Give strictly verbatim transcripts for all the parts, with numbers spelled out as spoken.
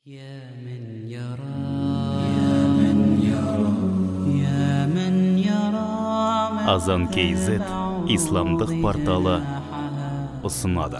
يا من يرى يا من يرى يا من يرى Азан кейзет исламдық порталы ұсынады.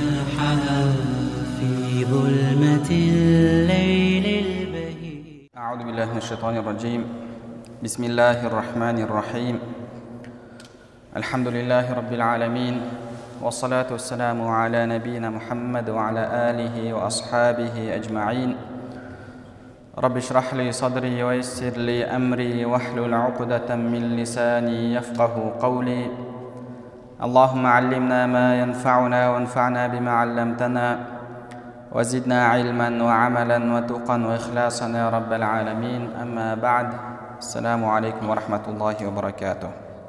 في ظلمة الليل البهيج. أعوذ بالله من الشيطان الرجيم. بسم الله الرحمن الرحيم. الحمد لله رب العالمين، والصلاة والسلام على نبينا محمد وعلى آله وأصحابه أجمعين. رب اشرح لي صدري ويسر لي أمري واحلل عقدة من لساني يفقه قولي. اللهم علمنا ما ينفعنا وانفعنا بما علمتنا وزدنا علما وعملا وتقا وإخلاصا يا رب العالمين. أما بعد، السلام عليكم ورحمة الله وبركاته.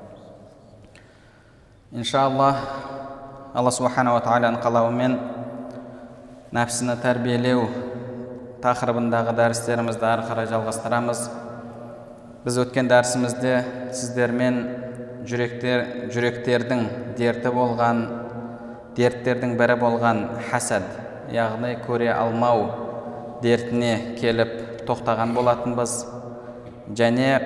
Иншаллах, Алла Субханала Тағаланың қалауымен нәпсіні тәрбиелеу тақырыбындағы дәрістерімізді ары қарай жалғастырамыз. Біз өткен дәрісімізде сіздермен жүректер, жүректердің дерті болған, дерттердің бірі болған хасад, яғни көре алмау дертіне келіп тоқтаған болатынбыз. Және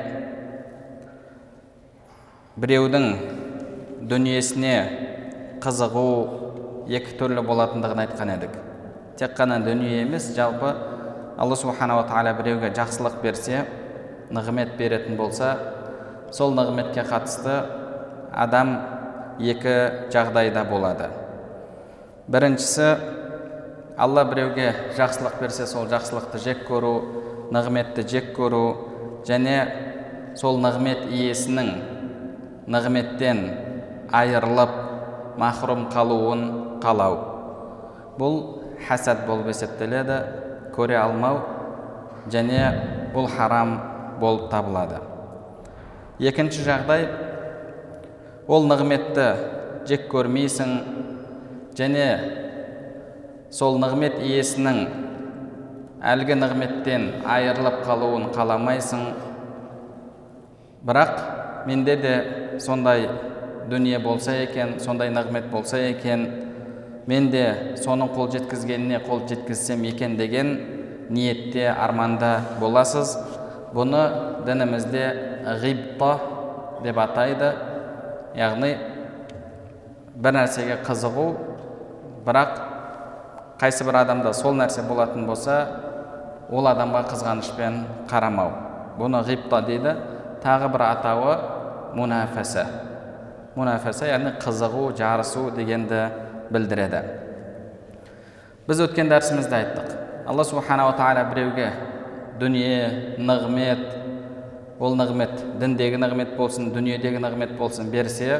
біреудің дүниесіне қызығу екі түрлі болатындығын айтқан едік. Тек қана дүние емес, жалпы Алла Субханала Тағала біреуге жақсылық берсе, нығмет беретін болса, сол нығметке қатысты адам екі жағдайда болады. Біріншісі, Алла біреуге жақсылық берсе, сол жақсылықты жек көру, нығметті жек көру, және сол нығмет иесінің нығметтен айырылып махрум қалуын қалау. Бұл хасад болып есептеледі, көре алмау, және бұл харам болып табылады. Екінші жағдай, ол нығметті жек көрмейсің, және сол нығмет иесінің әлгі нығметтен айырылып қалуын қаламайсың. Бірақ менде де сондай дүние болса екен, сондай нығмет болса екен, мен де соның қол жеткізгеніне қол жеткізсем екен деген ниетте, арманда боласыз. Бұны дінімізде ғибта деп атайды. Яғни бір нәрсеге қызығу, бірақ қайсы бір адамда сол нәрсе болатын болса, ол адамға қызғанышпен қарамау. Бұны ғибта дейді. Тағы бір атауы мунафаса. Мунафаса, яғни қызығу, жарысу дегенді білдіреді. Біз өткен дәрісімізді айттық. Алла Субханала Тағала біреуге дүние, нығмет, ол нығмет, діндегі нығмет болсын, дүниедегі нығмет болсын берсе,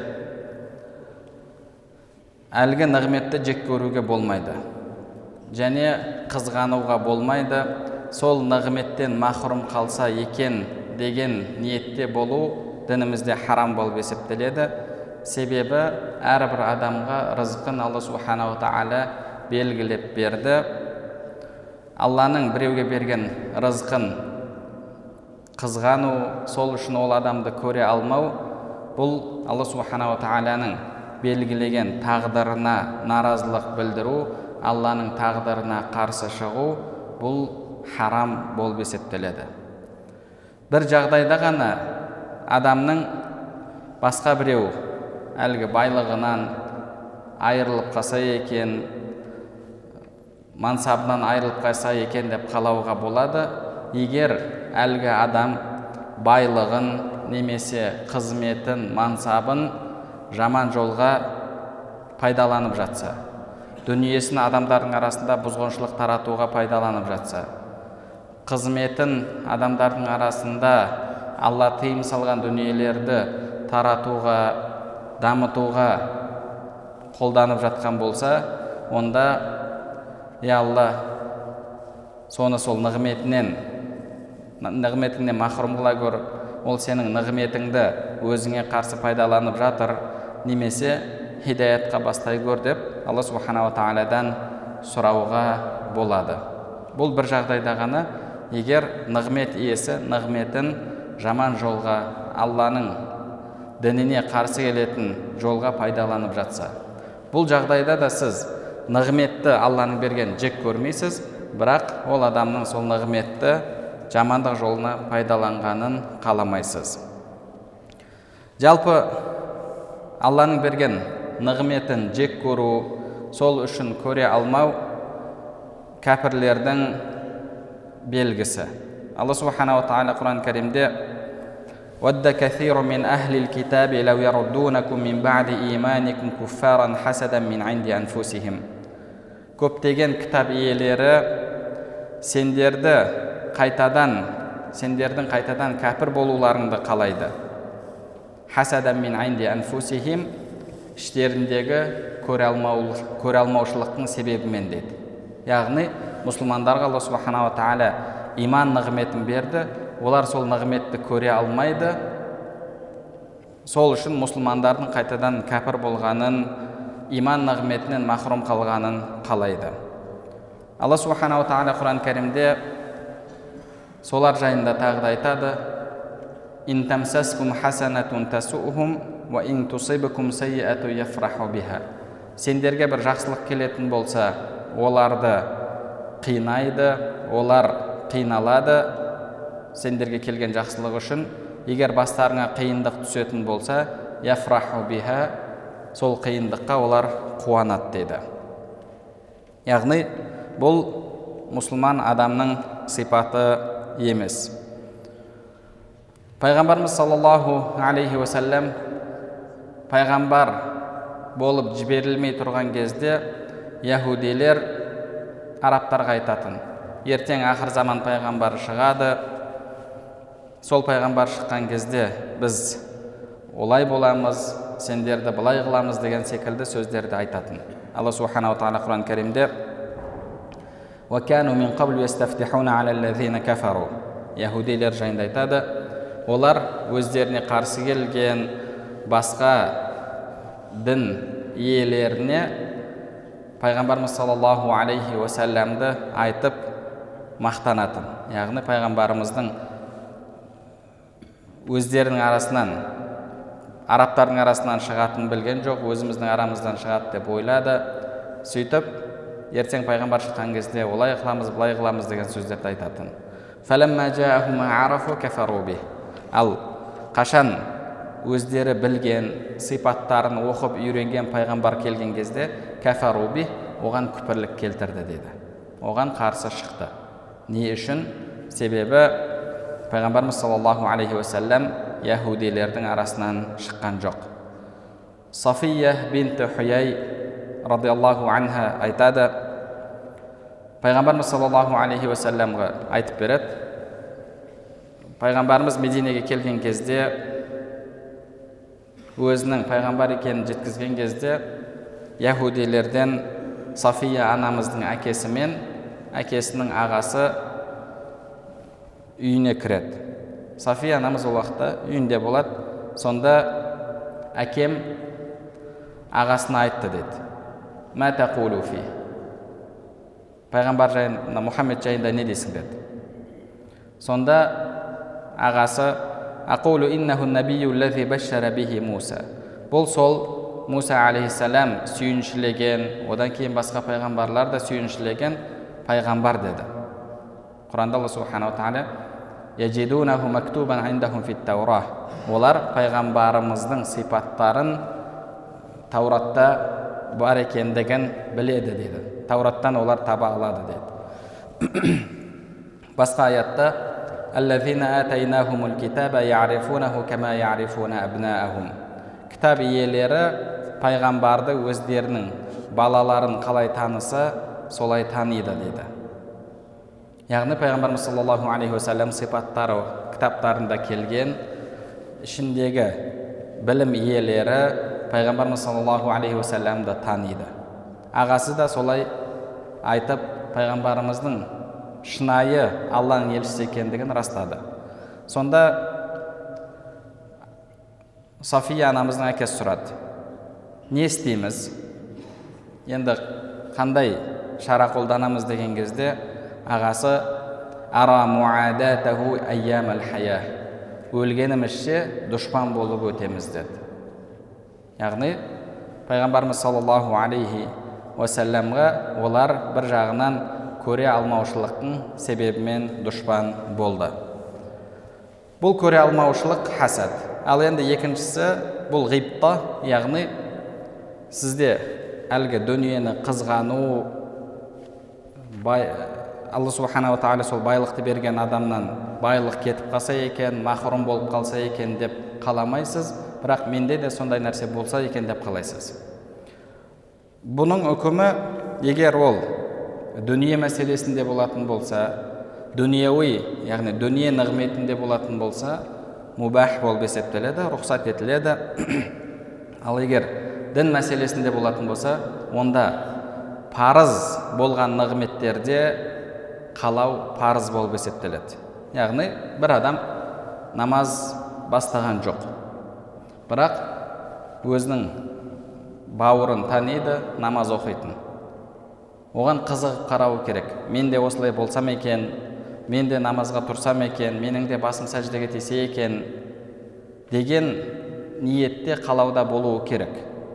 әлгі нығметті жек көруге болмайды. Және қызғануға болмайды. Сол нығметтен махрум қалса екен деген ниетте болу дінімізде харам болып есептеледі. Себебі әрбір адамға рызқын Алла Субханала Тағала белгілеп берді. Алланың біреуге берген рызқын қызғану, сол үшін ол адамды көре алмау, бұл Алла Субханала Тағаланың белгілеген тағдырына наразылық білдіру, Алланың тағдырына қарсы шығу, бұл харам болып есептеледі. Бір жағдайда ғана адамның басқа біреу әлгі байлығынан айырылып қалса екен, мансабынан айырылып қалса екен деп қалауға болады. Егер әлгі адам байлығын немесе қызметін, мансабын жаман жолға пайдаланып жатса, дүниесін адамдардың арасында бұзғыншылық таратуға пайдаланып жатса, қызметін адамдардың арасында Алла тыйым салған дүниелерді таратуға, дамытуға қолданып жатқан болса, онда я Алла, соны сол нығметінен нығметіңнен махрум қыла көр, ол сенің нығметіңді өзіңе қарсы пайдаланып жатыр, немесе хидаятқа бастай көр деп Алла Субханала Тағаладан сұрауға болады. Бұл бір жағдайда ғана, егер нығмет иесі нығметін жаман жолға, Алланың дініне қарсы келетін жолға пайдаланып жатса. Бұл жағдайда да сіз нығметті Алланың берген жек көрмейсіз, бірақ ол адамның сол нығметті жамандық жолына пайдаланғанын қаламайсыз. Жалпы Алланың берген нығметін жек көру, сол үшін көре алмау кәпірлердің белгісі. Алла субханаху ва тағала Құран кәрімде: «Вадда кафиру мин ахлил китаби лау яруддунакум мин ба'ди иманикум куффаран хасадан мин инди анфусихим». Көптеген кітап иелері сендерді қайтадан, сендердің қайтадан кәпір болуларыңды қалайды. Хасадан мин инди анфусихим, іштеріндегі көре алмаушылықтың себебімен деді. Яғни мұсылмандарға Алла субханаху ва тағала иман нығметін берді, олар сол нығметті көре алмайды. Сол үшін мұсылмандардың қайтадан кәпір болғанын, иман нығметінен махрум қалғанын қалайды. Алла субханаху ва тағала Құран кәрімде солар жайында тағы да айтады: «Ин тамсаскум хасанатун тасуухум ва ин тусибкум саййату яфраху биха». Сендерге бір жақсылық келетін болса, оларды қинайды, олар қиналады сендерге келген жақсылық үшін. Егер бастарыңа қиындық түсетін болса, яфраху биха, сол қиындыққа олар қуанады деді. Яғни бұл мұсылман адамның сипаты емес. Пайғамбарымыз саллаллаху алейхи ва саллям пайғамбар болып жіберілмей тұрған кезде яһудилер арабтарға айтатын: ертең ақыр заман пайғамбары шығады, сол пайғамбар шыққан кезде біз олай боламыз, сендерді былай қыламыз деген секілді сөздерді айтатын. Алла субханаху ва тағала Құран кәрімде: «Ва кану мин қаблу ястафтихуна аля аллазина кафару». Яһудилер жайында айтады: олар өздеріне қарсы келген басқа дін иелеріне пайғамбарымыз саллаллаху алейхи ва саллямды айтып мақтанатын. Яғни пайғамбарымыздың өздерінің арасынан, арабтардың арасынан шығатын білген жоқ, өзіміздің арамыздан шығады деп ойлады. Сөйтіп, ертең пайғамбар шыққан кезде олай қыламыз, былай қыламыз деген сөздерді айтатын. Фаламма жаахум ма арафу кафару бих. Ал қашан өздері білген сипаттарын оқып үйренген пайғамбар келген кезде кафару бих, оған күпірлік келтірді деді. Оған қарсы шықты. Не үшін? Себебі пайғамбарымыз саллаллаху алейхи ва саллям яһудилердің арасынан шыққан жоқ. Сафия бинт Хуяй радиаллаху анха айтады: пайғамбарымыз саллаллаху алейхи ва саллямға айтып береді. Пайғамбарымыз Мединеге келген кезде, өзінің пайғамбар екенін жеткізген кезде, яһудилерден Сафия анамыздың әкесі мен әкесінің ағасы үйіне кіреді. Сафия анамыз ол уақытта үйінде болады. Сонда әкем ағасына айтты деді: «Ма тақулу фи». Пайғамбар жайында, Мұхаммед жайында не дейсің деді. Сонда ағасы: «Aqulu innahu nabiyyu allazi bashara bihi Musa». Бұл сол Муса алейхиссалам сүйіншілеген, одан кейін басқа пайғамбарлар да сүйіншілеген пайғамбар деді. Құранда Алла субханаху ва тағала: «Яджидунаху мактубан индахум фит Таурах». Олар пайғамбарымыздың сипаттарын Тауратта бар екендігін біледі деді. Таураттан олар таба алады деді. Басқа аятта: «Аллазина атайнахумул китаба я'рифунаху кама я'рифуна абнаахум». Кітап иелері пайғамбарды өздерінің балаларын қалай таныса, солай таниды деді. Яғни пайғамбарымыз саллаллаху алейхи ва саллям сипаттары кітаптарында келген, ішіндегі білім иелері пайғамбарымыз саллаллаху алейхи ва саллямды таниды. Ағасы да солай айтып, пайғамбарымыздың шынайы Алланың елшісі екендігін растады. Сонда Сафия анамыздың әкесі сұрады: не істейміз? Енді қандай шара қолданамыз деген кезде ағасы: ара муадатаху айямал хая. Өлгенімізше дұшпан болып өтеміз деді. Яғни пайғамбарымыз саллаллаху алейхи ва саллямға олар бір жағынан көре алмаушылықтың себебімен дұшпан болды. Бұл көре алмаушылық хасад. Ал енді екіншісі бұл ғибта, яғни сізде әлгі дүниені қызғану, бай, Алла субханала тағала сол байлықты берген адамнан байлық кетіп қалса екен, махрум болып қалса екен деп қаламайсыз, бірақ менде де сондай нәрсе болса екен деп қалайсыз. Бұның үкімі, егер ол дүние мәселесінде болатын болса, дүниеуи, яғни дүние нығметінде болатын болса, мубах болып есептеледі, рұқсат етіледі. Ал егер дін мәселесінде болатын болса, онда парыз болған нығметтерде қалау парыз болып есептеледі. Яғни бір адам намаз бастаған жоқ, бірақ өзінің бауырын таниды, намаз оқитын. Оған қызығып қарау керек. Мен де осылай болсам екен, мен де намазға тұрсам екен, менің де басым сәждеге тисе екен деген ниетте қалауда болуы керек.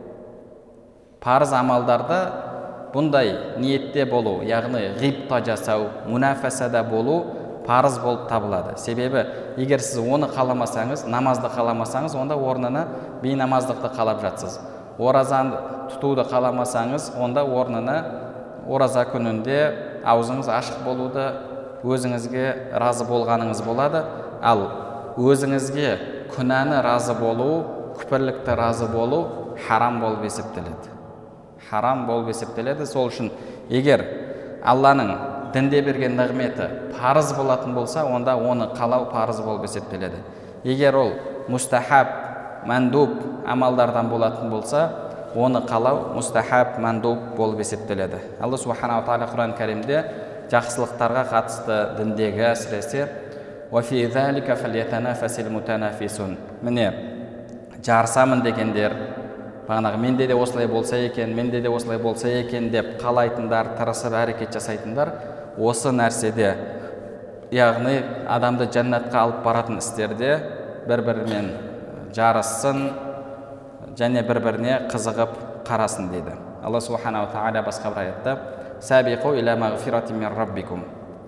Парыз амалдарда бұндай ниетте болу, яғни ғибта жасау, мунафасада болу парыз болып табылады. Себебі, егер сіз оны қаламасаңыз, намазды қаламасаңыз, онда орнына бейнамаздықты қалап жатсыз. Оразаны тұтуды қаламасаңыз, онда орнына ораза күнінде аузыңыз ашық болуды өзіңізге разы болғаныңыз болады. Ал өзіңізге күнәні разы болу, күпірлікті разы болу харам болып есептеледі. Харам болып есептеледі. Сол үшін егер Алланың дінде берген нығметі парыз болатын болса, онда оны қалау парыз болып есептеледі. Егер ол мустахаб, мандуб амалдардан болатын болса, оны қалау мустахаб, мандуб болып есептеледі. Алла субханала тағала Құран кәрімде жақсылықтарға қатысты діндегі әсіресе وَفِي ذَلِكَ فَلْيَتَنَافَسِ الْمُتَنَافِسُونَ. Міне, жарысамын дегендер, бағанағы менде де осылай болса екен, менде де осылай болса екен деп қалайтындар, тырысып әрекет жасайтындар, осы нәрседе, яғни адамды жәннатқа алып баратын істерде бір-бірімен жарыссын және бір-біріне қызығып қарасын дейді. Алла субханала тағала басқа бір аятта «Сабиқу иля мағфиратин мин раббикум».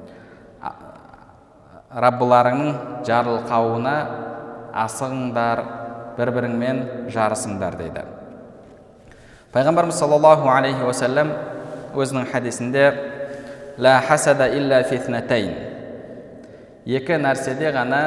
Раббыларыңның жарылқауына асығыңдар, бір-біріңмен жарысыңдар дейді. Пайғамбарымыз саллаллаху алейхи уассалам өзінің хадисінде «Ла хасада илля фитнатайн». Екі нәрседе ғана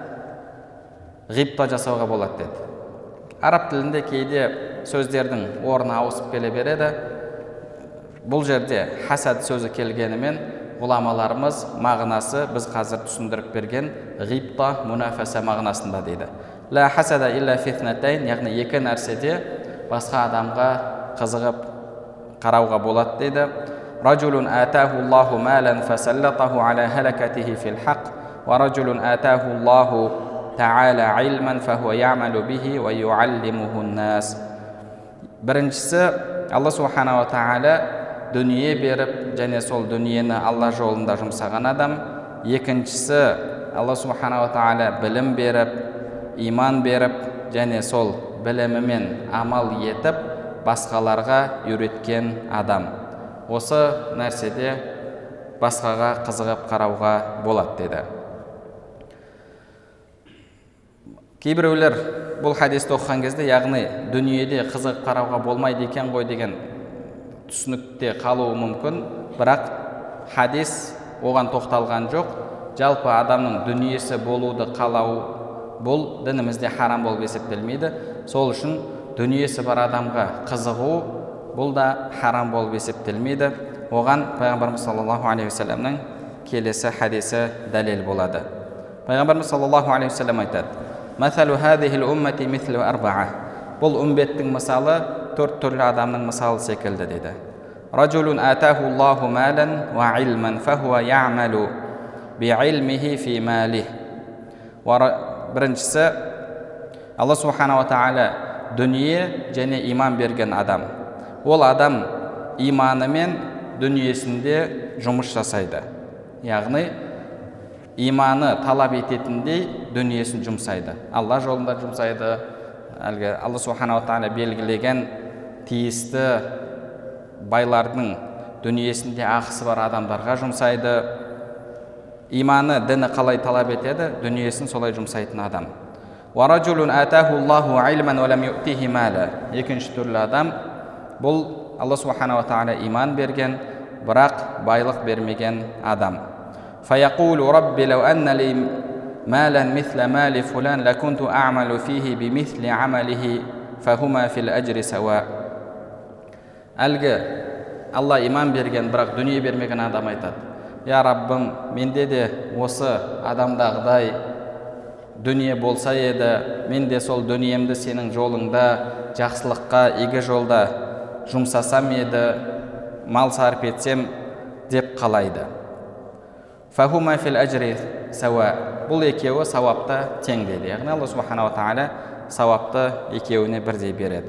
ғибта жасауға болады деді. Араб тілінде кейде сөздердің орны ауысып келе береді. Бұл жерде хасад сөзі келгенімен ғұламаларымыз мағынасы біз қазір түсіндіріп берген ғибта, мунафаса мағынасында дейді. Ла хасада илля фитнатайн, яғни екі нәрседе басқа адамға қызығып қарауға болады дейді. Ражулун атаху Аллаху малан фасаллатаху аля халакатихи фил хақ, ва ражулун атаху Аллаху та'ала илман фахуа я'малу бихи ва ю'аллимуху нас. Біріншісі, Алла субханала тағала дүние беріп, және сол дүниені Алла жолында жұмсаған адам. Екіншісі, Алла субханала тағала білім беріп, иман беріп, және сол білімімен амал етіп, басқаларға үйреткен адам. Осы нәрседе басқаға қызығып қарауға болады деді. Кейбіреулер бұл хадисті оқыған кезде, яғни дүниеде қызығып қарауға болмайды екен ғой деген түсінікте қалуы мүмкін, бірақ хадис оған тоқталған жоқ. Жалпы адамның дүниесі болуды қалау бұл дінімізде харам болып есептелмейді. Сол үшін дүниесі бар адамға қызығу бұл да харам болып есептелмейді. Оған Пайғамбарымыз саллаллаху алейхи уассаламның келесі хадисі дәлел болады. Пайғамбарымыз саллаллаху алейхи уассалам айтады: «Мәсәлу хазихил уммати мислу арба'a». Бұл үмбеттің мысалы төрт түрлі адамның мысалы секілді дейді. Ражулун атаху Аллаху малан ва илман фахуа я'малу би'илмихи фи малih. Біріншісі, Алла субханала тағала дүние және иман берген адам. Ол адам иманымен дүниесінде жұмыс жасайды. Яғни иманы талап ететіндей дүниесін жұмсайды. Алла жолында жұмсайды. Әлгі Алла субханала тағала белгілеген тиісті байлардың дүниесінде ақысы бар адамдарға жұмсайды. Иманы, діні қалай талап етеді, дүниесін солай жұмсайтын адам. وَرَجُلٌ آتَاهُ اللَّهُ عِلْمًا وَلَمْ يُؤْتِهِ مَالًا. Екінші түрлі адам, бұл Алла субхана ва тағала иман берген, бірақ байлық бермеген адам. فَيَقُولُ رَبِّ لَوْ أَنَّ لِي مَالًا مِثْلَ مَالِ فُلَانٍ لَكُنْتُ أَعْمَلُ فِيهِ بِمِثْلِ عَمَلِهِ فَهُمَا فِي الْأَجْرِ سَوَاء. Әлгі Алла иман берген, бірақ дүние бермеген адам айтады: «Я Раббым, менде де осы адамдағыдай дүние болса еді, мен де сол дүниемді сенің жолыңда, жақсылыққа, игі жолда жұмсасам еді, мал сарп етсем» деп қалайды. «Фахума фил аджри сауа». Бұл екеуі сауапта тең дейді. Яғни Алла субхана ва тағала сауапты екеуіне бірдей береді.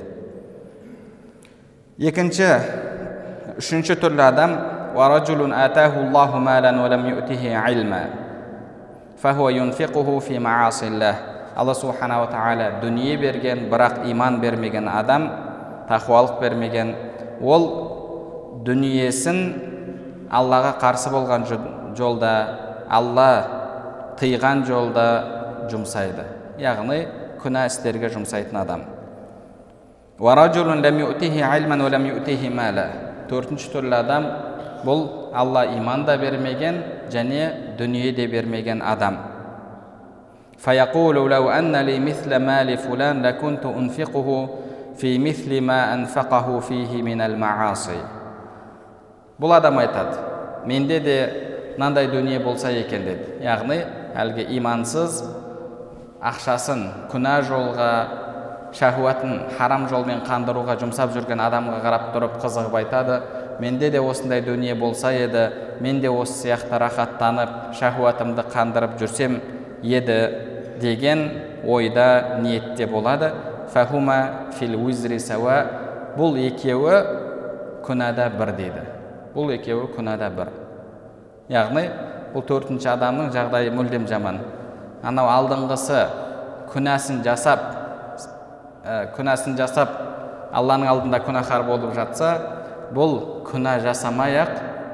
Екінші, үшінші түрлі адам: وَرَجُلٌ آتَاهُ اللَّهُ مَالًا وَلَمْ يُؤْتِهِ عِلْمًا فَهُوَ يُنْفِقُهُ فِي مَعَاصِ اللَّهِ. Алла субхана ва тағала дүние берген, бірақ иман бермеген адам, тақуалық бермеген, ол дүниесін Аллаға қарсы болған жолда, Алла тыйған жолда жұмсайды. Яғни күнә істерге жұмсайтын адам. وَرَجُلٌ لَمْ يُؤْتِهِ عِلْمًا وَلَمْ يُؤْتِهِ مَالًا. Төртінші түрлі адам, бұл Алла иман да бермеген және дүние де бермеген адам. فَيَقُولُ لَوْ أَنَّ لِي مِثْلَ مَالِ فُلَانٍ لَكُنْتُ أُنْفِقُهُ فِي مِثْلِ مَا أَنْفَقَهُ فِيهِ مِنَ الْمَعَاصِي. Бұл адам айтады: менде де мынандай дүние болса екен деді. Яғни әлгі имансыз ақшасын күнә жолға, шахуатын харам жолмен қандыруға жұмсап жүрген адамға қарап тұрып қызығып айтады: менде де осындай дүние болса еді, мен де осы сияқты рахаттанып, шахуатымды қандырып жүрсем еді деген ойда, ниетте болады. Фахума фил уизри сауа. Бұл екеуі күнәда бір дейді. Бұл екеуі күнәда бір. Яғни бұл төртінші адамның жағдайы мүлдем жаман. Анау алдыңғысы күнәсін жасап, күнәсін жасап Алланың алдында күнәһар болып жатса, бұл күнә жасамай-ақ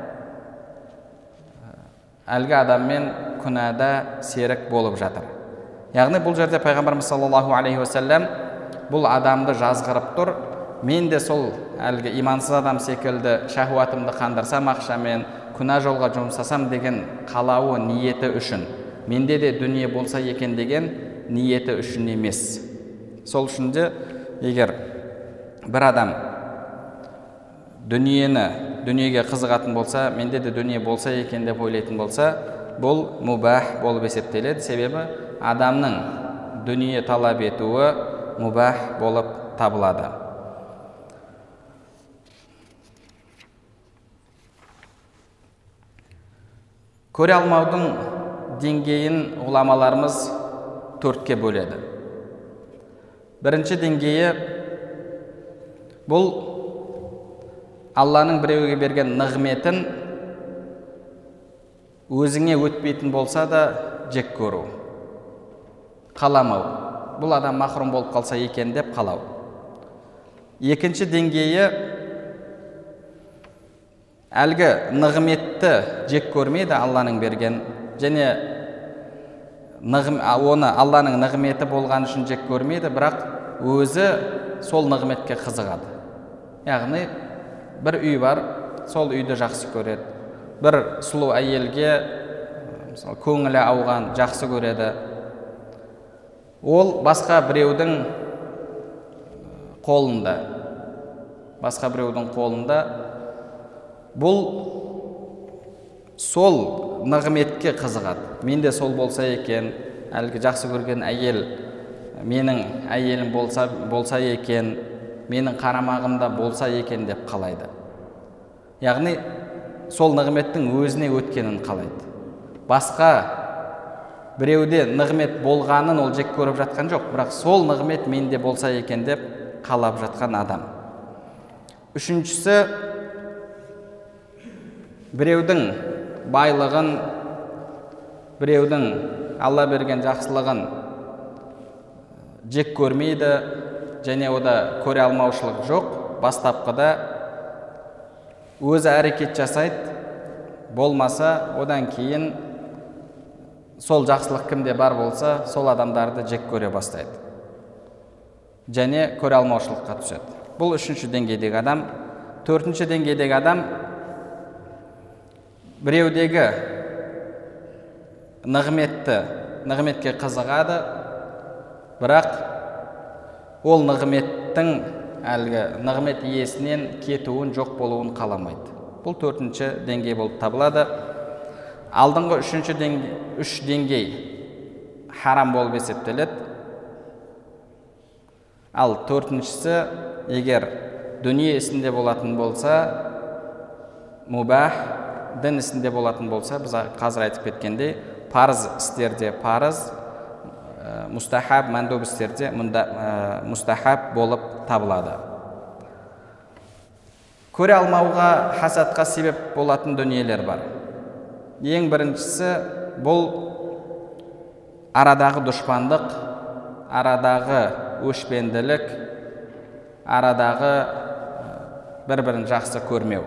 әлгі адаммен күнәда серік болып жатыр. Яғни бұл жерде пайғамбарымыз саллаллаху алейхи уассалам бұл адамды жазғырып тұр: мен де сол әлгі имансыз адам секілді шахуатымды қандырсам ақшамен, күнә жолға жұмсасам деген қалауы, ниеті үшін, менде де дүние болса екен деген ниеті үшін емес. Сол үшін де егер бір адам дүниені, дүниеге қызығатын болса, менде де дүние болса екен деп ойлайтын болса, бұл мубах болып есептеледі. Себебі адамның дүние талап етуі мубах болып табылады. Көре алмаудың деңгейін ғұламаларымыз төртке бөледі. Бірінші деңгейі бұл Алланың біреуге берген нығметін өзіңе өтпейтін болса да жек көру, қаламау. Бұл адам махрум болып қалса екен деп қалау. Екінші деңгейі әлгі нығметті жек көрмейді Алланың берген, және оны Алланың нығметі болған үшін жек көрмейді, бірақ өзі сол нығметке қызығады. Яғни бір үй бар, сол үйді жақсы көреді. Бір сұлу әйелге көңілі ауған жақсы көреді. Ол басқа біреудің қолында, басқа біреудің қолында. Бұл сол нығметке қызығады. Менде сол болса екен, әлгі жақсы көрген әйел менің әйелім болса, болса екен, менің қарамағымда болса екен деп қалайды. Яғни сол нығметтің өзіне өткенін қалайды. Басқа біреуде нығмет болғанын ол жек көріп жатқан жоқ, бірақ сол нығмет менде болса екен деп қалап жатқан адам. Үшіншісі, біреудің байлығын, біреудің Алла берген жақсылығын жек көрмейді, және ода көре алмаушылық жоқ. Бастапқыда өзі әрекет жасайды, болмаса одан кейін сол жақсылық кімде бар болса сол адамдарды жек көре бастайды және көре алмаушылыққа түседі. Бұл үшінші деңгейдегі адам. Төртінші деңгейдегі адам біреудегі нығметті, нығметке қызығады, бірақ ол нығметтің әлгі нығмет иесінен кетуін, жоқ болуын қаламайды. Бұл төртінші деңгей болып табылады. Алдыңғы үшінші деңгей, үш деңгей харам болып есептеледі. Ал төртіншісі, егер дүние ісінде болатын болса, мубах, дін ісінде болатын болса, біз қазір айтып кеткендей, парыз істерде парыз, мустахаб, мандуб істерде мустахаб болып табылады. Көре алмауға, хасадқа себеп болатын дүниелер бар. Ең біріншісі бұл арадағы дұшпандық, арадағы өшпенділік, арадағы бір-бірін жақсы көрмеу.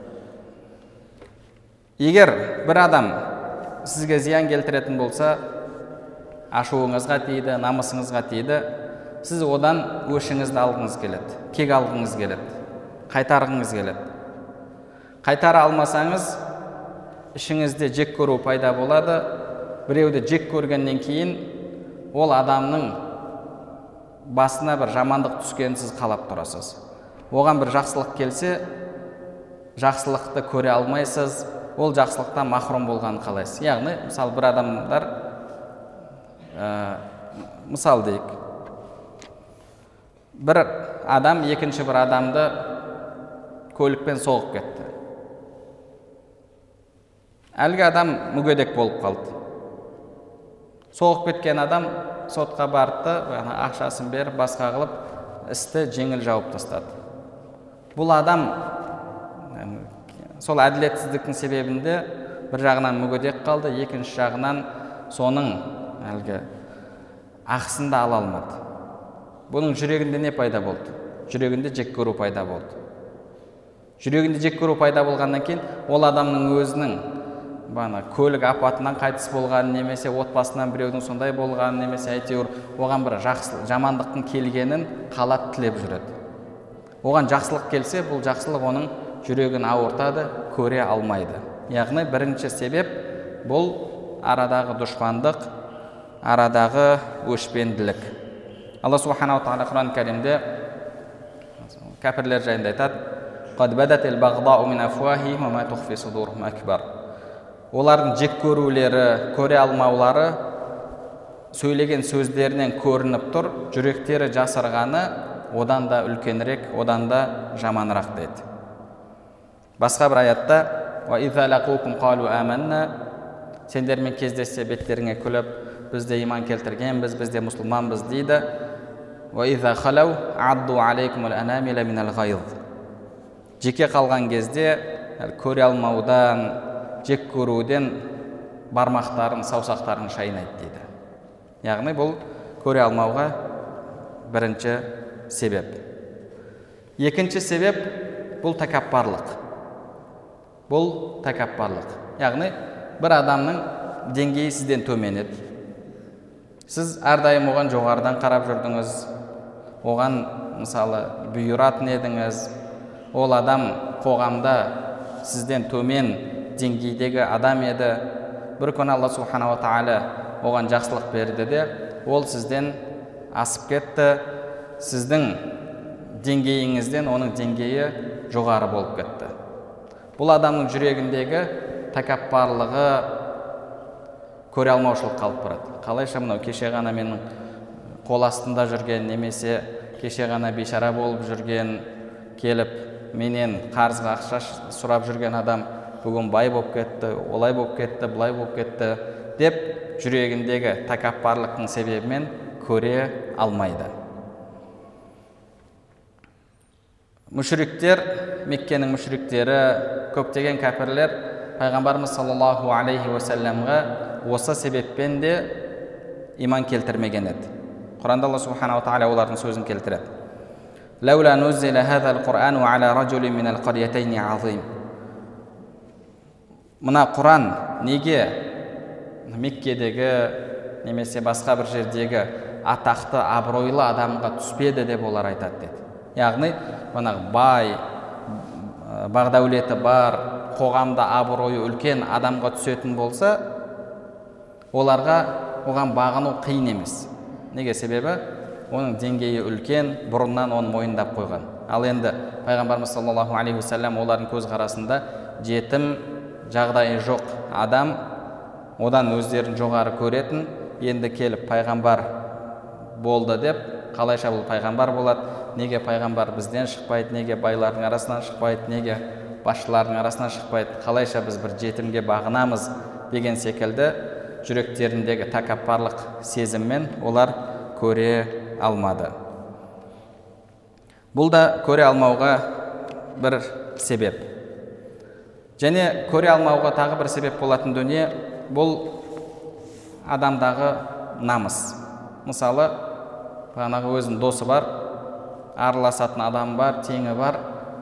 Егер бір адам сізге зиян келтіретін болса, ашуыңызға тиді, намысыңызға тиді, сіз одан өшіңізді алғыңыз келеді, кек алғыңыз келеді, қайтарғыңыз келеді. Қайтара алмасаңыз, ішіңізде жек көру пайда болады. Біреуді жек көргеннен кейін ол адамның басына бір жамандық түскенін сіз қалап тұрасыз. Оған бір жақсылық келсе, жақсылықты көре алмайсыз, ол жақсылықтан махрум болғанын қалайсыз. Яғни, мысалы бір адамдар, ә, мысал дейік, бір адам екінші бір адамды көлікпен соғып кетті. Әлгі адам мүгедек болып қалды. Соғып кеткен адам сотқа барды, ақшасын беріп, басқа қылып, істі жеңіл жауып тастады. Бұл адам сол әділетсіздіктің себебінде бір жағынан мүгедек қалды, екінші жағынан соның әлгі ақысын да ала алмады. Бұның жүрегінде не пайда болды? Жүрегінде жек көру пайда болды. Жүрегінде жек көру пайда болғаннан кейін ол адамның өзінің бана көлік апатынан қайтыс болғанын, немесе отбасынан біреудің сондай болғанын, немесе әйтеуір оған бір жақсы жамандықтың келгенін қалап тілеп жүреді. Оған жақсылық келсе, бұл жақсылық оның жүрегін ауыртады, көре алмайды. Яғни бірінші себеп бұл арадағы дұшпандық, арадағы өшпенділік. Алла субханаху тағала Құран кәрімде кәпірлер жайында айтады: "Қад бадатил бағдау мин афуахихим ва ма тухфи судурухум акбар." Олардың жек көрулері, көре алмаулары сөйлеген сөздерінен көрініп тұр, жүректері жасырғаны одан да үлкенірек, одан да жаманырақ дейді. Басқа бір аятта: "Ва иза лақукум қалу аманна", сендермен кездессе беттеріңе күліп, біз де иман келтіргенбіз, біз де мұсылманбыз дейді. "Ва иза халау адду алейкумул анамила минал ғайз", жеке қалған кезде көре алмаудан, жек көруден бармақтарын, саусақтарын шайнайды дейді. Яғни бұл көре алмауға бірінші себеп. Екінші себеп бұл тәкаппарлық. Бұл тәкаппарлық. Яғни бір адамның деңгейі сізден төмен еді. Сіз әрдайым оған жоғарыдан қарап жүрдіңіз, оған мысалы бұйыратын едіңіз. Ол адам қоғамда сізден төмен деңгейдегі адам еді. Бір күні Алла субханаху тағала оған жақсылық берді де, ол сізден асып кетті. Сіздің деңгейіңізден оның деңгейі жоғары болып кетті. Бұл адамның жүрегіндегі тәкаппарлығы, көре алмаушылық қалып барады. Қалайша мынау кеше ғана менің қол астында жүрген, немесе кеше ғана бейшара болып жүрген, келіп менен қарызға ақша сұрап жүрген адам бүгін бай болып кетті, олай болып кетті, бұлай болып кетті деп жүрегіндегі тәкаппарлықтың себебімен көре алмайды. Мүшриктер, Меккенің мүшриктері, көптеген кәпірлер пайғамбарымыз саллаллаху алейхи уассаламға осы себеппен де иман келтірмеген еді. Құранда Алла субханаху тағала олардың сөзін келтіреді: "Лаула нуззила хазал Құр'ану ала раджулин минал қариятайни азим", мына Құран неге Меккедегі немесе басқа бір жердегі атақты абыройлы адамға түспеді деп олар айтады деді. Яғни мына бай, бағдәулеті бар, қоғамда абыройы үлкен адамға түсетін болса, оларға оған бағыну қиын емес. Неге? Себебі оның деңгейі үлкен, бұрыннан оны мойындап қойған. Ал енді пайғамбарымыз саллаллаху алейхи уассалам олардың көзқарасында жетім, жағдайы жоқ адам, одан өздерін жоғары көретін, енді келіп пайғамбар болды деп, қалайша бұл пайғамбар болады? Неге пайғамбар бізден шықпайды? Неге байлардың арасынан шықпайды? Неге басшылардың арасынан шықпайды? Қалайша біз бір жетімге бағынамыз деген секілді жүректеріндегі тәкаппарлық сезіммен олар көре алмады. Бұл да көре алмауға бір себеп. Және көре алмауға тағы бір себеп болатын дүние бұл адамдағы намыс. Мысалы, бағанағы өзінің досы бар, араласатын адам бар, теңі бар.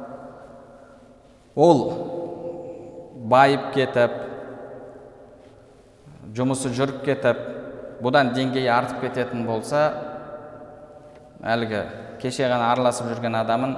Ол байып кетіп, жұмысы жүріп кетіп, бұдан деңгейі артып кететін болса, әлгі кеше ғана араласып жүрген адамын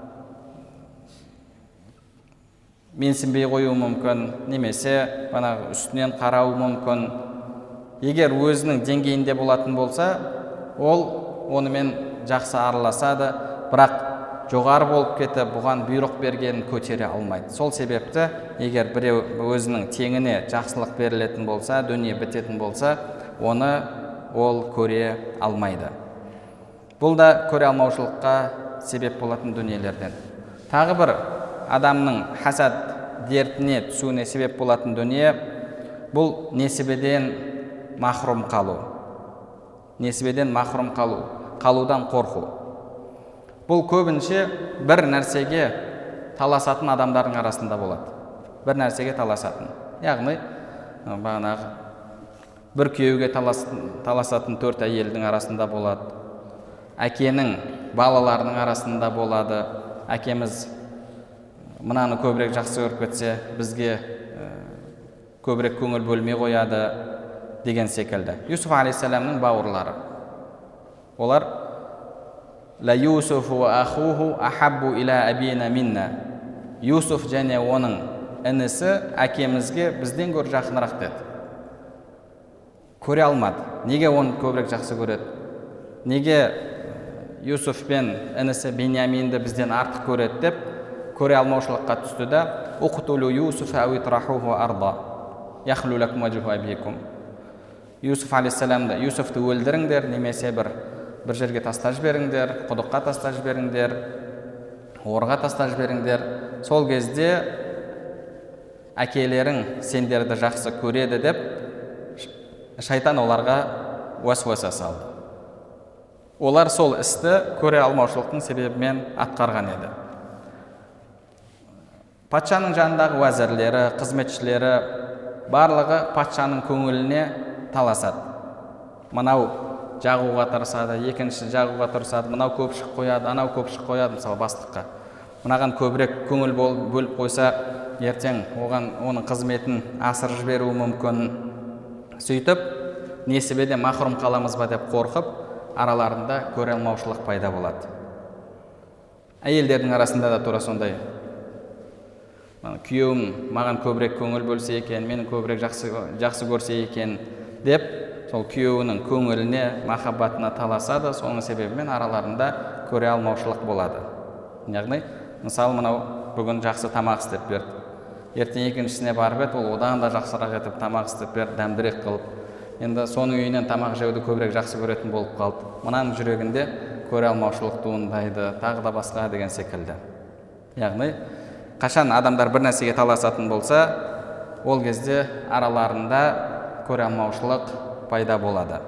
менсінбей қою мүмкін, немесе бағанағы үстінен қарау мүмкін. Егер өзінің деңгейінде болатын болса, ол онымен жақсы араласады, бірақ жоғары болып кетіп, бұған бұйрық бергенін көтере алмайды. Сол себепті, егер біреу өзінің теңіне жақсылық берілетін болса, дүние бітетін болса, оны ол көре алмайды. Бұл да көре алмаушылыққа себеп болатын дүниелерден. Тағы бір адамның хасад дертіне түсуіне себеп болатын дүние бұл несібеден махрум қалу. Несібеден махрум қалу, қалудан қорқу. Бұл көбінше бір нәрсеге таласатын адамдардың арасында болады. Бір нәрсеге таласатын. Яғни, бағанағы бір күйеуге таласатын төрт әйелдің арасында болады. Әкенің балаларының арасында болады. Әкеміз мынаны көбірек жақсы көріп кетсе, бізге көбірек көңіл бөлмей қояды деген секілді. Юсуф алейхиссаламның бауырлары. Олар «Ла Юсуфу ахуху ахаббу иля абина минна». Юсуф және оның інісі әкемізге бізден гөрі жақынырақ деді. Көре алмады. Неге оны көбірек жақсы көреді? Неге Юсуф пен інісі Беньяминді бізден артық көреді деп көре алмаушылыққа түсті да «Уқтулу Юсуф ау итрахуху арда, яхлу лакум ваджху абикум». Юсуф алейхиссаламды, Юсуфты өлдіріңдер, немесе бір бір жерге таста жіберіңдер, құдыққа таста жіберіңдер, орға таста жіберіңдер. Сол кезде әкелерің сендерді жақсы көреді деп шайтан оларға уәсуәса салды. Олар сол істі көре алмаушылықтың себебімен атқарған еді. Патшаның жанындағы уәзірлері, қызметшілері барлығы патшаның көңіліне таласады. Мынау жағуға тырысады, екінші жағуға тырысады, мынау көпшік қояды, анау көпшік қояды, мысалы бастыққа. Мынаған көбірек көңіл бөліп қойса, ертең оған оның қызметін асырып жіберуі мүмкін. Сөйтіп, несібеден махрум қаламыз ба деп қорқып, араларында көре алмаушылық пайда болады. Әйелдердің арасында да тура сондай. Күйеуім маған көбірек көңіл бөлсе екен, мені көбірек жақсы, жақсы көрсе екен деп, сол күйеуінің көңіліне, махаббатына таласады, соның себебімен араларында көре алмаушылық болады. Яғни, мысалы, мынау бүгін жақсы тамақ істеп берді. Ертең екіншісіне барып еді, ол одан да жақсырақ етіп тамақ істеп берді, дәмдірек қылып. Енді соның үйінен тамақ жеуді көбірек жақсы көретін болып қалды. Мұнаның жүрегінде көре алмаушылық туындайды, тағы да басқа деген секілді. Яғни, қашан адамдар бір нәрсеге таласатын болса, ол кезде араларында көре алмаушылық пайда болады.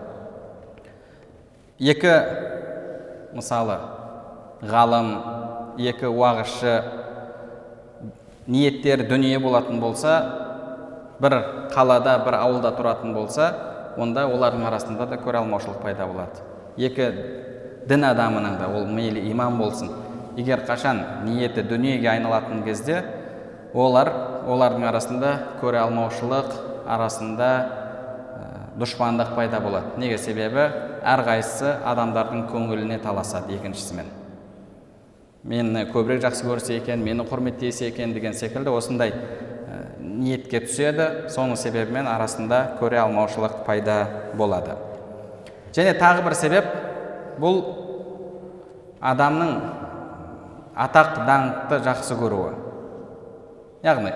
Екі, мысалы, ғалым, екі уағызшы ниеттер дүние болатын болса, бір қалада, бір ауылда тұратын болса, онда олардың арасында да көре алмаушылық пайда болады. Екі дін адамының да, ол мейлі имам болсын, егер қашан ниеті дүниеге айналатын кезде, олар олардың арасында көре алмаушылық, арасында дұшпандық пайда болады. Неге? Себебі әрқайсысы адамдардың көңіліне таласады екіншісімен. Мені көбірек жақсы көрсе екен, мені құрметтесе екен деген секілді осындай ниетке түседі. Соның себебімен арасында көре алмаушылық пайда болады. Және тағы бір себеп, бұл адамның атақ даңқты жақсы көруі. Яғни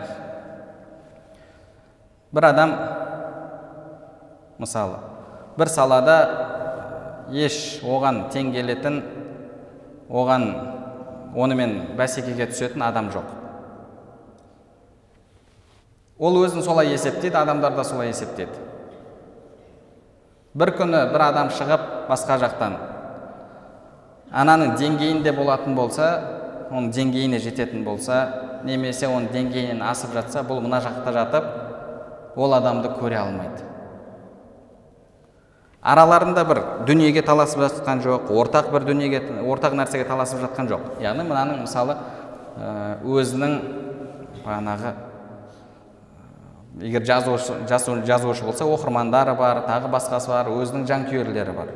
бір адам мысалы бір салада еш оған тең келетін, оған онымен бәсекеге түсетін адам жоқ. Ол өзін солай есептейді, адамдар да солай есептейді. Бір күні бір адам шығып басқа жақтан ананың деңгейінде болатын болса, оның деңгейіне жететін болса, немесе оның деңгейінен асып жатса, бұл мына жақта жатып, ол адамды көре алмайды. Араларында бір дүниеге таласып жатқан жоқ, ортақ бір дүниеге, ортақ нәрсеге таласып жатқан жоқ. Яғни мынаның мысалы өзінің бағанағы, егер жазушы, жазушы болса, оқырмандары бар, тағы басқасы бар, өзінің жанкүйерлері бар.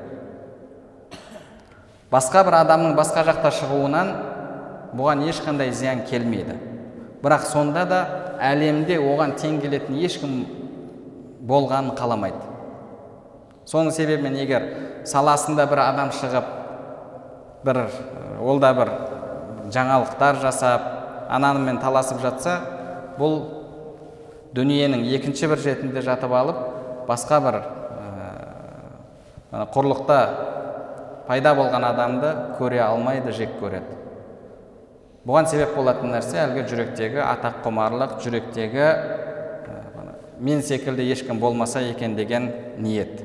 Басқа бір адамның басқа жақта шығуынан бұған ешқандай зиян келмейді. Бірақ сонда да әлемде оған тең келетін ешкім болғанын қаламайды. Соның себебімен егер саласында бір адам шығып, бір ол да бір жаңалықтар жасап, ананымен таласып жатса, бұл дүниенің екінші бір жетінде жатып алып, басқа бір құрлықта пайда болған адамды көре алмайды, жек көреді. Бұған себеп болатын нәрсе әлгі жүректегі атақ құмарлық, жүректегі мен секілді ешкім болмаса екен деген ниет.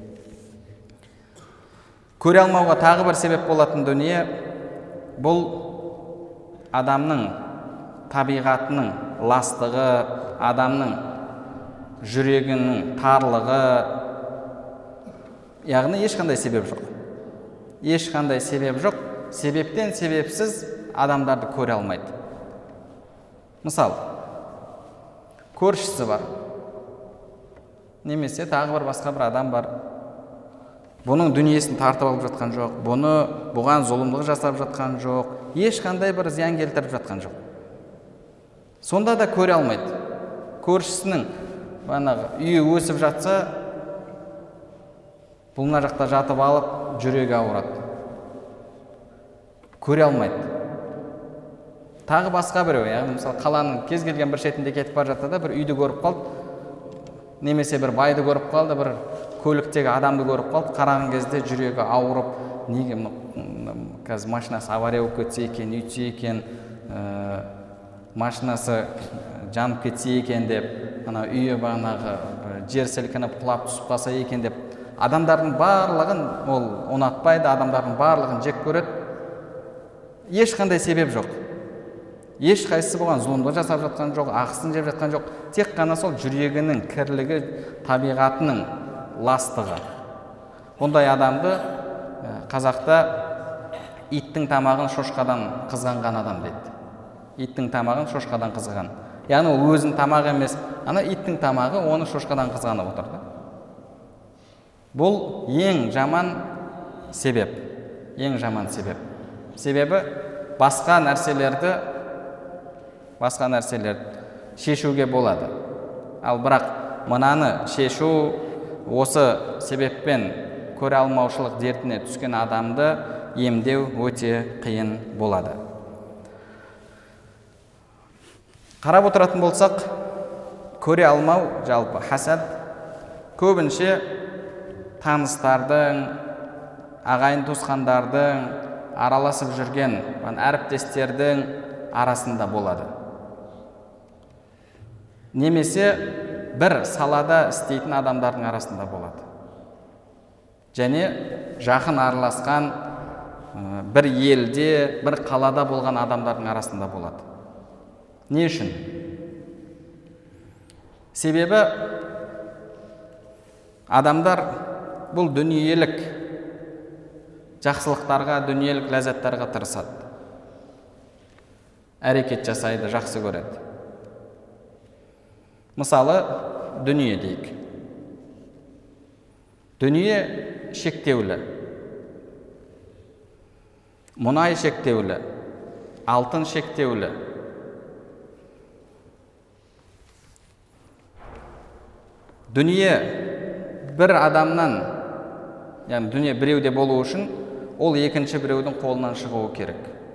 Көре алмауға тағы бір себеп болатын дүние, бұл адамның табиғатының ластығы, адамның жүрегінің тарлығы, яғни ешқандай себеп жоқ. Ешқандай себеп жоқ, себептен себепсіз адамдарды көре алмайды. Мысалы, көршісі бар, немесе тағы бір басқа бір адам бар. Бұның дүниесін тартып алып жатқан жоқ, бұны бұған зұлымдық жасап жатқан жоқ, ешқандай бір зиян келтіріп жатқан жоқ. Сонда да көре алмайды. Көршісінің үйі өсіп жатса, бұл мына жақта жатып алып, жүрегі ауырады. Көре алмайды. Тағы басқа біреу, яғни мысалы қаланың кез келген бір шетінде кетіп бара жатса да, бір үйді көріп қалды, немесе бір байды көріп қалды, бір көліктегі адамды көріп қалды, қараған кезде жүрегі ауырып, неге қазір машинасы авария болып кетсе екен, үйтсе екен, машинасы жанып кетсе екен деп, ана үйі бағанағы жер сілкініп құлап түсіп қалса екен деп, адамдардың барлығын ол ұнатпайды, адамдардың барлығын жек көреді. Ешқандай себеп жоқ. Ешқайсысы бұған зұлымдық жасап жатқан жоқ, ақысын жеп жатқан жоқ. Тек қана сол жүрегінің кірлігі, табиғатының ластығы. Бұндай адамды қазақта иттің тамағын шошқадан қызғанған адам дейді. Иттің тамағын шошқадан қызған. Яғни ол өзінің тамағы емес, ана иттің тамағы оны шошқадан қызғанып отыр. Бұл ең жаман себеп. Ең жаман себеп. Себебі басқа нәрселерді басқа нәрселерді шешуге болады. Ал бірақ мынаны шешу, осы себеппен көре алмаушылық дертіне түскен адамды емдеу өте қиын болады. Қарап отыратын болсақ, көре алмау жалпы хасад көбінше таныстардың, ағайын туысқандардың, араласып жүрген әріптестердің арасында болады. Немесе бір салада істейтін адамдардың арасында болады. Және жақын араласқан бір елде, бір қалада болған адамдардың арасында болады. Не үшін? Себебі адамдар бұл дүниелік жақсылықтарға, дүниелік ләззаттарға тырысады. Әрекет жасайды, жақсы көреді. Мысалы, дүние дейік. Дүние шектеулі. Мұнай шектеулі. Алтын шектеулі. Дүние бір адамнан, яғни дүние біреуде болу үшін, ол екінші біреудің қолынан шығуы керек.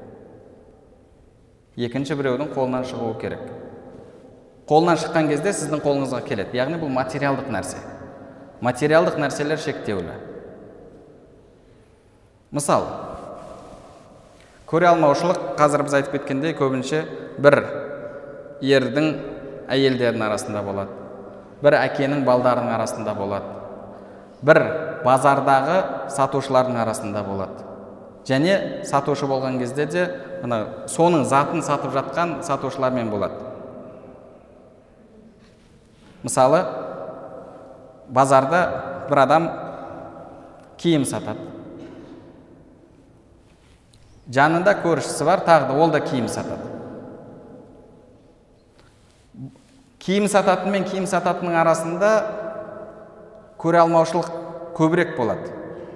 Екінші біреудің қолынан шығуы керек. Қолынан шыққан кезде сіздің қолыңызға келеді. Яғни бұл материалдық нәрсе. Материалдық нәрселер шектеулі. Мысал, көре алмаушылық, қазір біз айтып кеткендей, көбінше бір ердің әйелдердің арасында болады. Бір әкенің балдарының арасында болады. Бір базардағы сатушылардың арасында болады. Және сатушы болған кезде де соның затын сатып жатқан сатушылармен болады. Мысалы, базарда бір адам киім сатады. Жанында көршісі бар, тағы да ол да киім сатады. Киім сататын мен киім сататының арасында көре алмаушылық көбірек болады.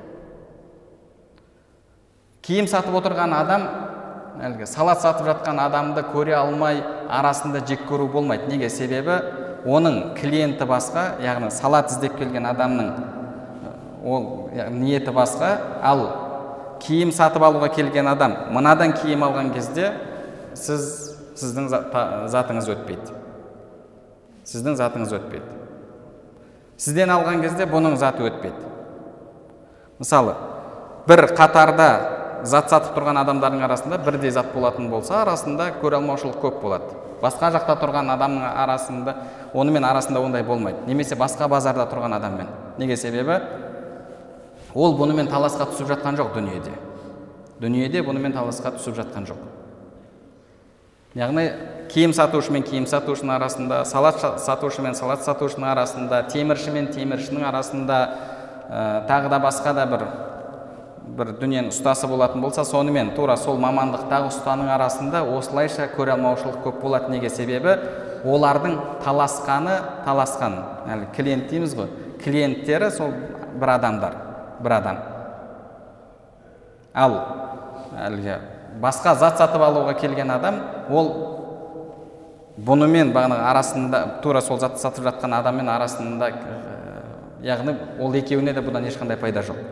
Киім сатып отырған адам, әлгі салат сатып жатқан адамды көре алмай арасында жек көру болмайды. Неге? Себебі оның клиенті басқа, яғни салат іздеп келген адамның ол ниеті басқа, ал киім сатып алуға келген адам мынадан киім алған кезде сіз сіздің затыңыз өтпейді. Сіздің затыңыз өтпейді. Сізден алған кезде бұның заты өтпейді. Мысалы, бір қатарда зат сатып тұрған адамдардың арасында бірдей зат болатын болса, арасында көре алмаушылық көп болады. Басқа жақта тұрған адамның арасында, онымен арасында ондай болмайды. Немесе басқа базарда тұрған адаммен. Неге? Себебі ол бұнымен таласқа түсіп жатқан жоқ дүниеде. Дүниеде бұнымен таласқа түсіп жатқан жоқ. Яғни киім сатушы мен киім сатушының арасында, салат сатушы мен салат сатушының арасында, темірші мен теміршінің арасында, тағы да басқа да бір бір дүниенің ұстасы болатын болса, сонымен тура сол мамандықтағы ұстаның арасында осылайша көре алмаушылық көп болады. Неге? Себебі олардың таласқаны, таласқан, әлі клиент дейміз ғой, клиенттері сол бір адамдар, бір адам. Ал әлгі басқа зат сатып алуға келген адам, ол бұнымен бағана арасында, тура сол затты сатып жатқан адаммен арасында, яғни ол екеуіне де бұдан ешқандай пайда жоқ.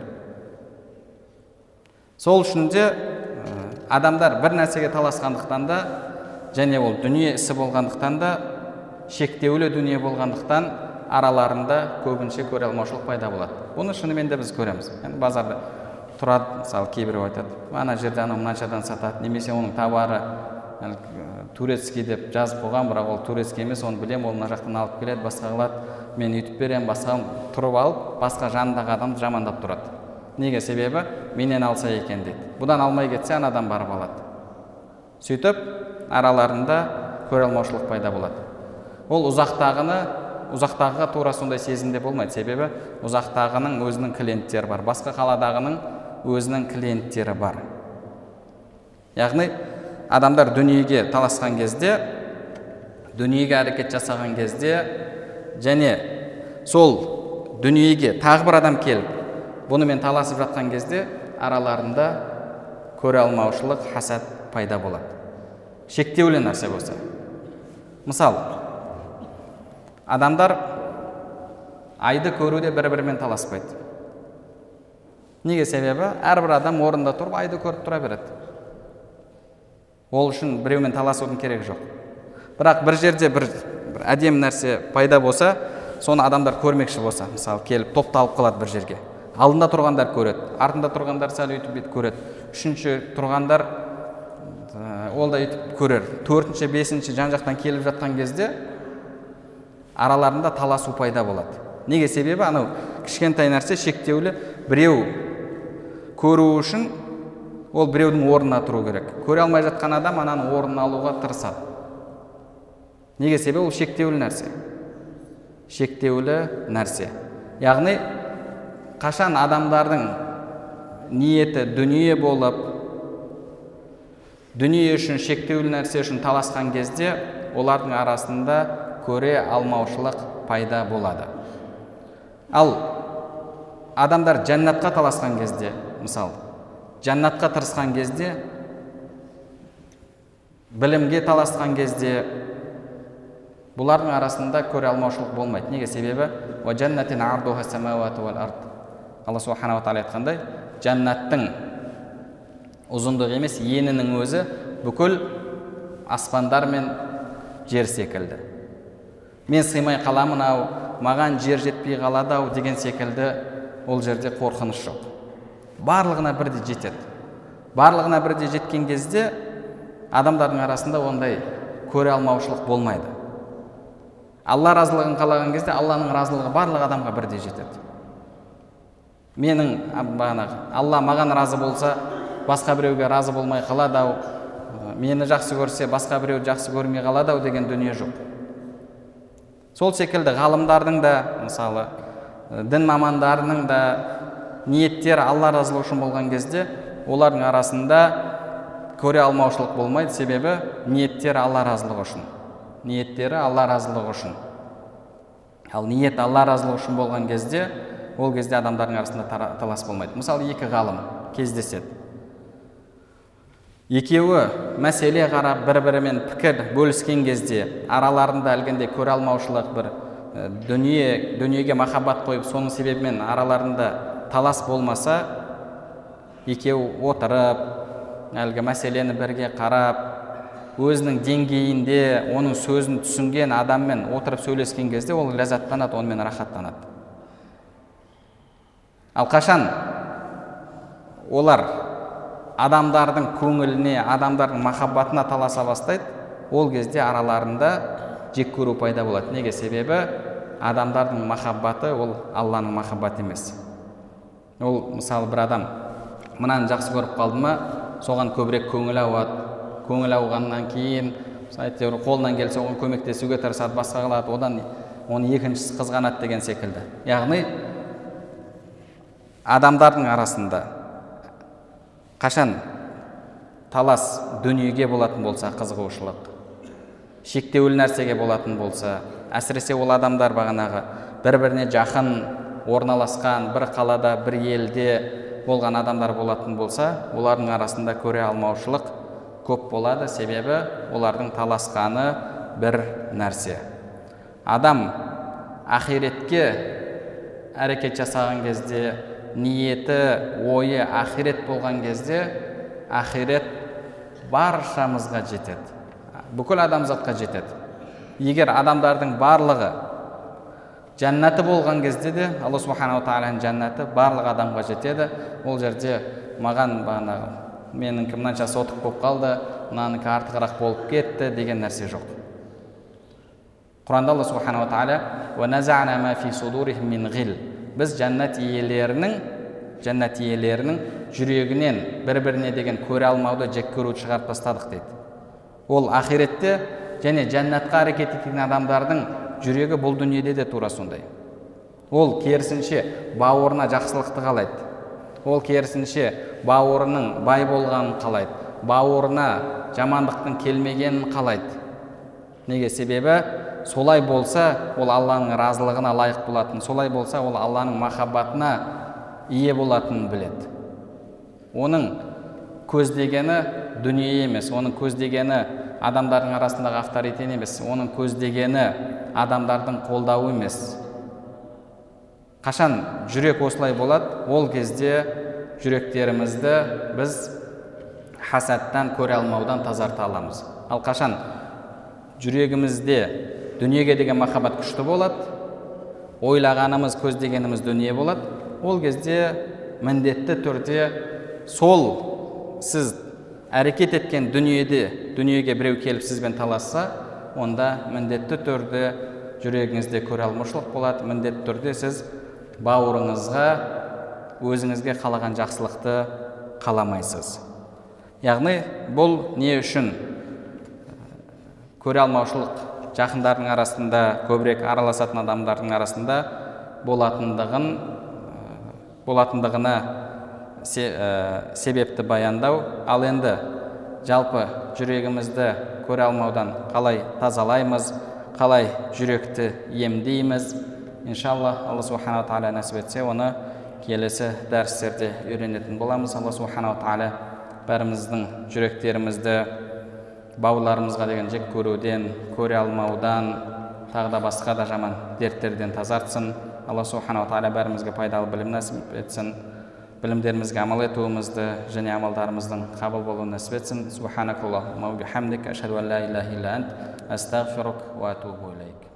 Сол үшін де адамдар бір нәрсеге таласқандықтан да, және ол дүние ісі болғандықтан да, шектеулі дүние болғандықтан араларында көбінше көре алмаушылық пайда болады. Оны шынымен де біз көреміз. Яғни базарда тұрады, мысалы кейбіреу айтады, ана жерде ана мынаншадан сатады, немесе оның товары турецкий деп жазып қойған, бірақ ол турецкий емес, оны білем, ол мына жақтан алып келеді, басқа қылады, мен үйтіп берем, басқа тұрып алып, басқа жанындағы адамды жамандап тұрады. Неге? Себебі менен алса екен дейді. Бұдан алмай кетсе, анадан барып алады. Сөйтіп, араларында көре алмаушылық пайда болады. Ол ұзақтағыны, ұзақтағыға тура сондай сезімде болмайды. Себебі ұзақтағының өзінің клиенттері бар, басқа қаладағының өзінің клиенттері бар. Яғни адамдар дүниеге таласқан кезде, дүниеге әрекет жасаған кезде, және сол дүниеге тағы бір адам келіп, бұнымен таласып жатқан кезде араларында көре алмаушылық, хасад пайда болады. Шектеулі нәрсе болса. Мысалы, адамдар айды көруде бір-бірімен таласпайды. Неге? Себебі әрбір адам орында тұрып айды көріп тұра береді. Ол үшін біреумен таласудың керек жоқ. Бірақ бір жерде бір әдемі нәрсе пайда болса, соны адамдар көрмекші болса, мысалы, келіп топталып қалады бір жерге. Алдында тұрғандар көреді, артында тұрғандар сәл үйтіп бүйтіп көреді. Үшінші тұрғандар ол да үйтіп көрер. Төртінші, бесінші жан-жақтан келіп жатқан кезде араларында таласу пайда болады. Неге? Себебі анау кішкентай нәрсе шектеулі, біреу көру үшін ол біреудің орнына тұру керек. Көре алмай жатқан адам ананың орнын алуға тырысады. Неге? Себебі ол шектеулі нәрсе. Шектеулі нәрсе. Яғни қашан адамдардың ниеті дүние болып, дүние үшін, шектеулі нәрсе үшін таласқан кезде, олардың арасында көре алмаушылық пайда болады. Ал адамдар жәннатқа таласқан кезде, мысалы, жәннатқа тырысқан кезде, білімге таласқан кезде, бұлардың арасында көре алмаушылық болмайды. Неге? Себебі «Ва джаннатин ардуха самауату вал ард». Алла субхана ва тағала айтқандай, жәннаттың ұзындығы емес, енінің өзі бүкіл аспандар мен жер секілді. Мен сыймай қаламын ау, маған жер жетпей қалады ау деген секілді ол жерде қорқыныш жоқ. Барлығына бірдей жетеді. Барлығына бірдей жеткен кезде адамдардың арасында ондай көре алмаушылық болмайды. Алла разылығын қалаған кезде Алланың разылығы барлық адамға бірдей жетеді. Менің Алла маған разы болса, басқа біреуге разы болмай қалады ау, мені жақсы көрсе, басқа біреу жақсы көрмей қалады ау деген дүние жоқ. Сол секілді ғалымдардың да, мысалы, дін мамандарының да ниеттері Алла разылығы үшін болған кезде, олардың арасында көре алмаушылық болмайды, себебі ниеттері Алла разылығы үшін. Ниеттері Алла разылығы үшін. Ал ниет Алла разылығы үшін болған кезде, ол кезде адамдардың арасында талас болмайды. Мысалы, екі ғалым кездеседі. Екеуі мәселе қарап, бір-бірімен пікір бөліскен кезде, араларында әлгенде көре алмаушылық бір дүние, дүниеге махаббат қойып, соның себебімен араларында талас болмаса, екеуі отырып, әлгі мәселені бірге қарап, өзінің деңгейінде, оның сөзін түсінген адаммен отырып сөйлескен кезде, ол ләззаттанады, онымен рахаттанады. Ал қашан олар адамдардың көңіліне, адамдардың махаббатына таласа бастайды, ол кезде араларында жек көру пайда болады. Неге? Себебі адамдардың махаббаты ол Алланың махаббаты емес. Ол, мысалы, бір адам мынаны жақсы көріп қалды ма, соған көбірек көңіл ауады. Көңіл ауғаннан кейін, әйтеуір қолынан келсе оған көмектесуге тырысады, басқа қылады, одан оны екіншісі қызғанады деген секілді. Яғни адамдардың арасында қашан талас дүниеге болатын болса, қызығушылық, шектеулі нәрсеге болатын болса, әсіресе ол адамдар бағанағы бір-біріне жақын орналасқан бір қалада, бір елде болған адамдар болатын болса, олардың арасында көре алмаушылық көп болады, себебі олардың таласқаны бір нәрсе. Адам ақиретке әрекет жасаған кезде, ниеті, ойы ақирет болған кезде, ақирет баршамызға жетеді. Бүкіл адамзатқа жетеді. Егер адамдардың барлығы жәннаты болған кезде де, Алла субхана ва тағаланың жәннаты барлық адамға жетеді. Ол жерде маған бағанағы менің мынанша сотық болып қалды, мынанікі артығырақ болып кетті деген нәрсе жоқ. Құранда Алла субхана ва тағала «Ва назағна ма фи судурихим мин ғил». Біз жәннат иелерінің, жәннат иелерінің жүрегінен бір-біріне деген көре алмауды, жек көруді шығарып тастадық дейді. Ол ақиретте және жәннатқа әрекет еткен адамдардың жүрегі бұл дүниеде де тура сондай. Ол керісінше бауырына жақсылықты қалайды. Ол керісінше бауырының бай болғанын қалайды. Бауырына жамандықтың келмегенін қалайды. Неге? Себебі солай болса, ол Алланың разылығына лайық болатын. Солай болса, ол Алланың махаббатына ие болатынын біледі. Оның көздегені дүние емес, оның көздегені адамдардың арасындағы авторитет емес, оның көздегені адамдардың қолдауы емес. Қашан жүрек осылай болады, ол кезде жүректерімізді біз хасаттан, көре алмаудан тазарта аламыз. Ал қашан жүрегімізде дүниеге деген махаббат күшті болады, ойлағанымыз, көздегеніміз дүние болады, ол кезде міндетті түрде сол сіз әрекет еткен дүниеде, дүниеге біреу келіп сізбен таласса, онда міндетті түрде жүрегіңізде көре алмаушылық болады, міндетті түрде сіз бауырыңызға, өзіңізге қалаған жақсылықты қаламайсыз. Яғни бұл не үшін көре алмаушылық жақындардың арасында, көбірек араласатын адамдардың арасында болатындығын болатындығына себепті баяндау. Ал енді жалпы жүрегімізді көре алмаудан қалай тазалаймыз, қалай жүректі емдейміз. Иншаллах, Алла субханала тағала нәсіп етсе, оны келесі дәрістерде үйренетін боламыз. Алла субханала тағала бәріміздің жүректерімізді бауырларымызға деген жек көруден, көре алмаудан, тағы да басқа да жаман дерттерден тазартсын. Алла субханала тағала бәрімізге пайдалы білім нәсіп етсін. Білімдерімізге амал етуімізді және амалдарымыздың қабыл болуын нәсіп етсін. Субханакаллахумма ва бихамдика, ашһаду ан ла илаха илля ант, астағфирук ва атубу илейк.